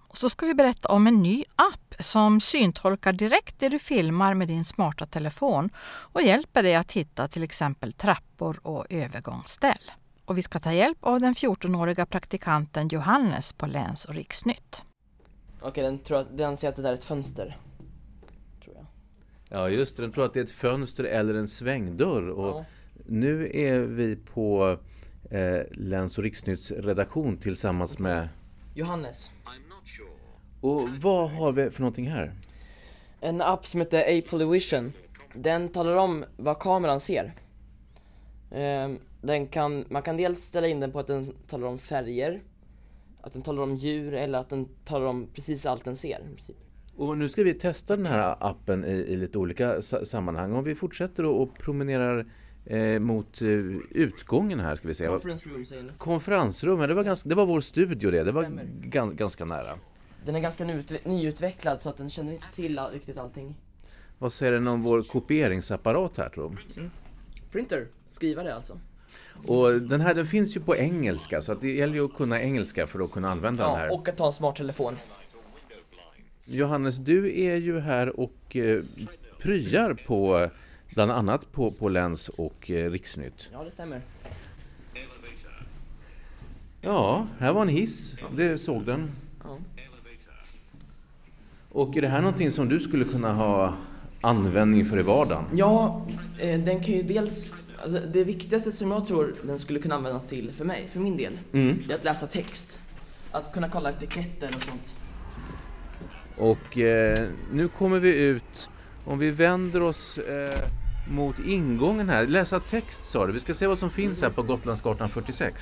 Och så ska vi berätta om en ny app som syntolkar direkt det du filmar med din smarta telefon och hjälper dig att hitta till exempel trappor och övergångsställ. Och vi ska ta hjälp av den 14-åriga praktikanten Johannes på Läns- och Riksnytt. Okej, den ser att det där är ett fönster, tror jag. Ja, just det. Den tror att det är ett fönster eller en svängdörr. Och nu är vi på Läns- och Riksnytts redaktion tillsammans med Johannes. Och vad har vi för någonting här? En app som heter Apple Vision. Den talar om vad kameran ser. Man kan dels ställa in den på att den talar om färger, att den talar om djur eller att den talar om precis allt den ser i princip. Och nu ska vi testa den här appen i lite olika sammanhang. Om vi fortsätter och promenerar mot utgången här ska vi se. Conference room säger du? Konferensrum, det var vår studio det. Det var ganska nära. Den är ganska nyutvecklad så att den känner inte till riktigt allting. Vad säger den om vår kopieringsapparat här, tror du? Printer, skrivare alltså. Och den finns ju på engelska, så att det gäller ju att kunna engelska för att kunna använda den här. Och att ta en smart telefon. Johannes, du är ju här och pryar på bland annat på Läns- och Riksnytt. Ja, det stämmer. Ja, här var en hiss. Det såg den. Ja. Och är det här någonting som du skulle kunna ha användning för i vardagen? Ja, den kan ju dels... Alltså, det viktigaste som jag tror den skulle kunna användas till för min del, är att läsa text. Att kunna kolla etiketter och sånt. Och nu kommer vi ut, om vi vänder oss mot ingången här. Läsa text, sa du. Vi ska se vad som finns här på Gotlandsgatan 46.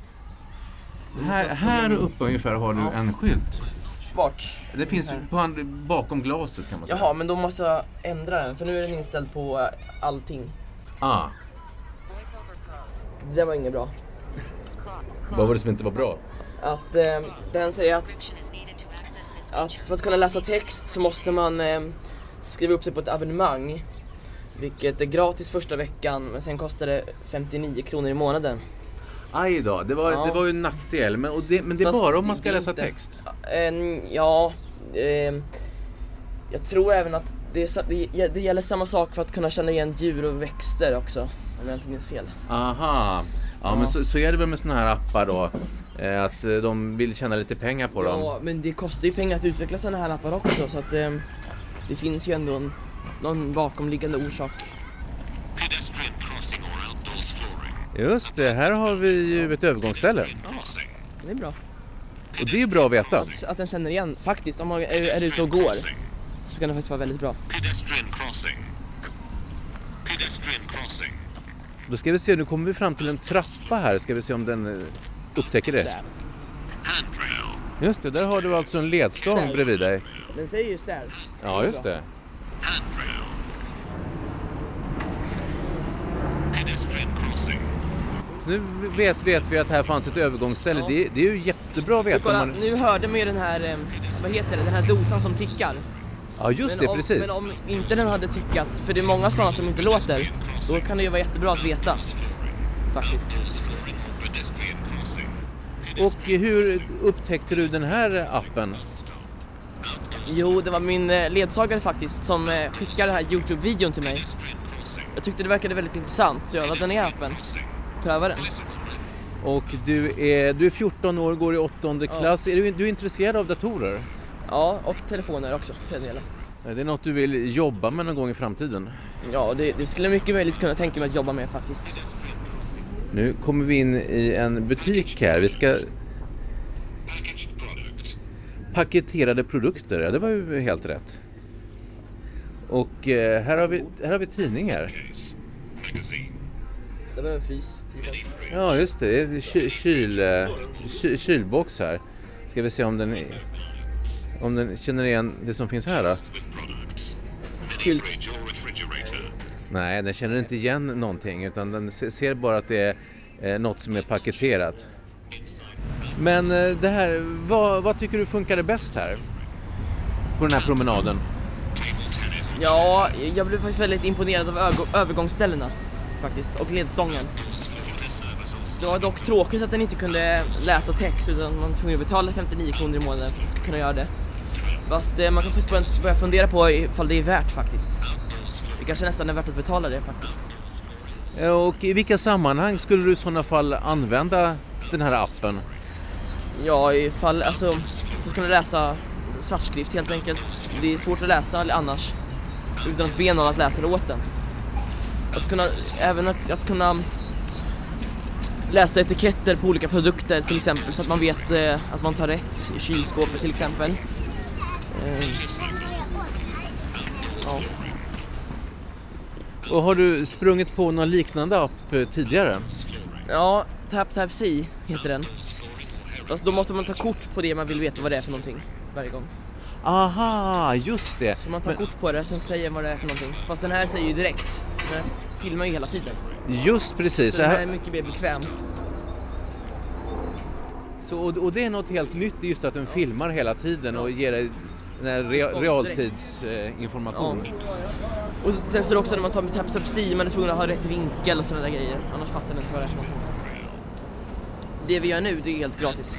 Här uppe ungefär har du en skylt. Vart? Det finns bakom glaset, kan man säga. Jaha, men då måste jag ändra den, för nu är den inställd på allting. Det var inget bra. Vad var det som inte var bra? Att den säger att för att kunna läsa text så måste man skriva upp sig på ett abonnemang, vilket är gratis första veckan, men sen kostar det 59 kronor i månaden. Aj då, det var ju en nackdel, men det är bara om man ska läsa text. Jag tror även att det gäller samma sak för att kunna känna igen djur och växter också, om jag inte minns fel. Aha, ja. Men så är det väl med såna här appar då, att de vill tjäna lite pengar på dem. Ja, men det kostar ju pengar att utveckla såna här appar också, så att det finns ju ändå någon bakomliggande orsak. Just det, här har vi ju ett övergångsställe. Det är bra. Och det är bra att veta. Att den känner igen, faktiskt, om man är ute och går, så kan det faktiskt vara väldigt bra. Då ska vi se, nu kommer vi fram till en trappa här. Ska vi se om den upptäcker det. Just det, där har du alltså en ledstång bredvid dig. Den säger ju stairs. Ja, just det. Så nu vet vi att här fanns ett övergångsställe. Ja. Det är ju jättebra att veta. Kolla, nu hörde man ju den här, vad heter det, den här dosan som tickar. Ja, just det, precis. Men om inte den hade tickat, för det är många sådana som inte låter, då kan det ju vara jättebra att veta, faktiskt. Och hur upptäckte du den här appen? Jo, det var min ledsagare faktiskt som skickade den här YouTube-videon till mig. Jag tyckte det verkade väldigt intressant, så jag laddade ner appen. Pröva den. Och du är 14 år, går i 8:e klass. Ja. Du är intresserad av datorer? Ja, och telefoner också, för den delen. Det är något du vill jobba med någon gång i framtiden? Ja, det skulle mycket möjligt kunna tänka mig att jobba med faktiskt. Nu kommer vi in i en butik här. Vi ska... Paketerade produkter, ja, det var ju helt rätt. Och här har vi tidningar. Det var en frys. Ja, just det. Det är kylbox här. Ska vi se om den känner igen det som finns här då. Skylt. Nej, den känner inte igen någonting, utan den ser bara att det är något som är paketerat. Men det här, vad tycker du funkade bäst här på den här promenaden? Ja, jag blev faktiskt väldigt imponerad av övergångsställena faktiskt, och ledstången. Det var dock tråkigt att den inte kunde läsa text, utan man var tvungen att betala 59 kronor i månaden för att kunna göra det. Fast man kan faktiskt börja fundera på ifall det är värt faktiskt. Det kanske nästan är värt att betala det faktiskt. Och i vilka sammanhang skulle du i sådana fall använda den här appen? Ja, ifall, alltså, för att kunna läsa svartskrift helt enkelt. Det är svårt att läsa annars utan att be någon att läsa det åt den. Att kunna läsa etiketter på olika produkter till exempel, så att man vet att man tar rätt i kylskåpet till exempel. Ja. Och har du sprungit på någon liknande app tidigare? Ja, TapTapSee heter den. Fast då måste man ta kort på det man vill veta vad det är för någonting varje gång. Aha, just det. Så man tar kort på det, sen säger vad det är för någonting. Fast den här säger ju direkt. Den här filmar ju hela tiden. Just precis. Så den här är mycket mer bekväm. Och det är något helt nytt, just att den filmar hela tiden och ger dig den här realtidsinformation. Ja. Och sen står det också när man tar med TapTapSee, man är tvungen att ha rätt vinkel och sådana där grejer. Annars fattar man inte vad det är för någonting. Det vi gör nu, det är helt gratis.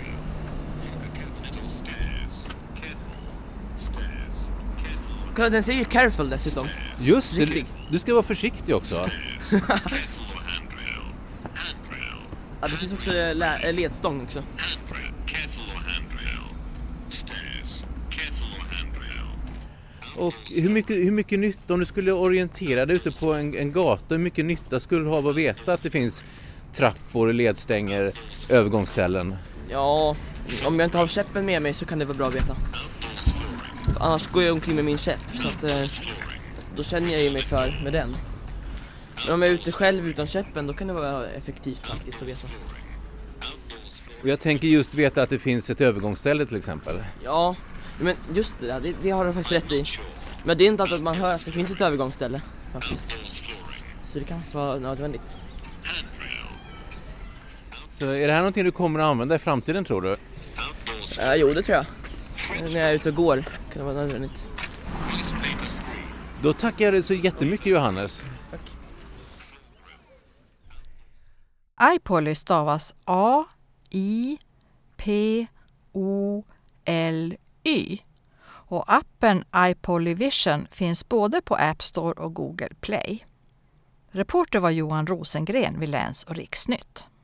Kolla, den säger ju careful dessutom. Just det, du ska vara försiktig också. Ja, det finns också ledstång också. Och hur mycket nytta, om du skulle orientera dig ute på en gata, hur mycket nytta skulle du ha av att veta att det finns trappor, ledstänger, övergångsställen? Ja, om jag inte har käppen med mig så kan det vara bra att veta. För annars går jag omkring med min käpp, så att då känner jag ju mig för med den. Men om jag är ute själv utan käppen, då kan det vara effektivt faktiskt att veta. Och jag tänker just veta att det finns ett övergångsställe till exempel. Ja, men just det har du faktiskt rätt i. Men det är inte alltid att man hör att det finns ett övergångsställe faktiskt. Så det kan vara nödvändigt. Så är det här någonting du kommer att använda i framtiden, tror du? Jo, det tror jag. När jag är ute och går kan det vara nödvändigt. Då tackar jag dig så jättemycket, Johannes. Tack. iPoly stavas A-I-P-O-L-Y. Och appen iPoly Vision finns både på App Store och Google Play. Reporter var Johan Rosengren vid Läns- och Riksnytt.